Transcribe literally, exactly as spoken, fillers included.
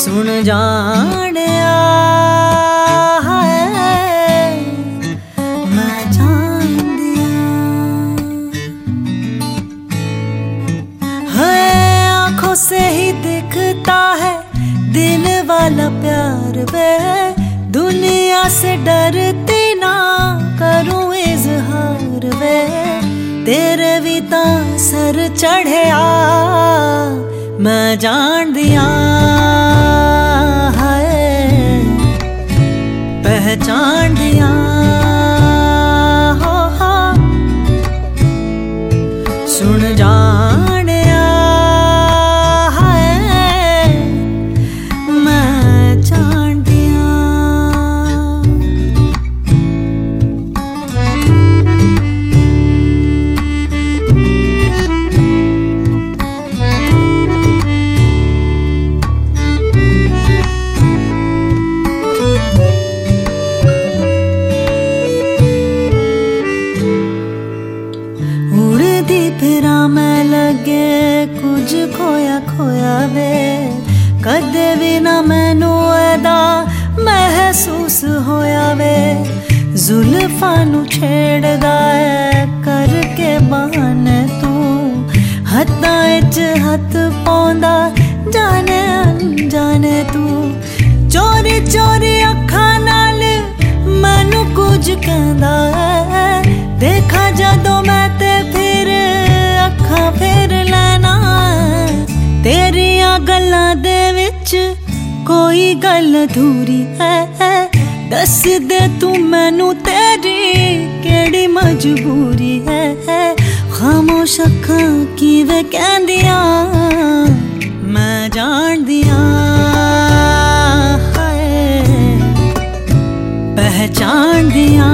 सुन जानिया है मैं जान दिया है। आंखों से ही दिखता है दिल वाला प्यार वे, दुनिया से डरती ना करूं इजहार वे। तेरे भी तां सर चढ़िया मैं जान दिया है, पहचान दिया हो हो। सुन जानिया है मैं जान दिया। फिरा मैं लगे कुछ खोया खोया वे, कदे भी ना मैनू अदा महसूस होया वे। जुल्फां नू छेड़दा है करके बहाने तू, हत्थां विच हत्थ पाउंदा जाने अनजाने तू। चोरी चोरी अखां नाल मैनू कुछ कहंदा है, देखा जदों मैं ते फिर अखां फेर लेना। तेरिया गल्लां दे विच कोई गल अधूरी है, दस दे तू मैनू तेरी केड़ी मजबूरी है। खामोश अखां किवें कहंदियां मैं जान दिया है, पहचान दिया।